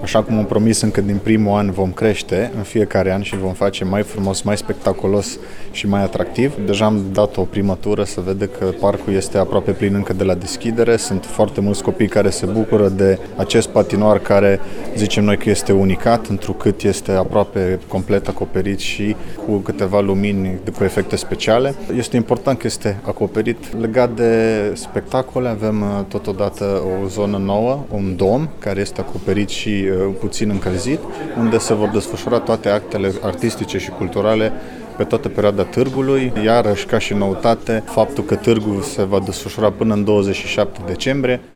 Așa cum am promis încă din primul an, vom crește în fiecare an și vom face mai frumos, mai spectaculos și mai atractiv. Deja am dat o primă tură să vede că parcul este aproape plin încă de la deschidere. Sunt foarte mulți copii care se bucură de acest patinoar care zicem noi că este unicat, întrucât este aproape complet acoperit și cu câteva lumini cu efecte speciale. Este important că este acoperit. Legat de spectacole, avem totodată o zonă nouă, un dom, care este acoperit și puțin încălzit, unde se vor desfășura toate actele artistice și culturale pe toată perioada târgului, iarăși ca și noutate faptul că târgul se va desfășura până în 27 decembrie.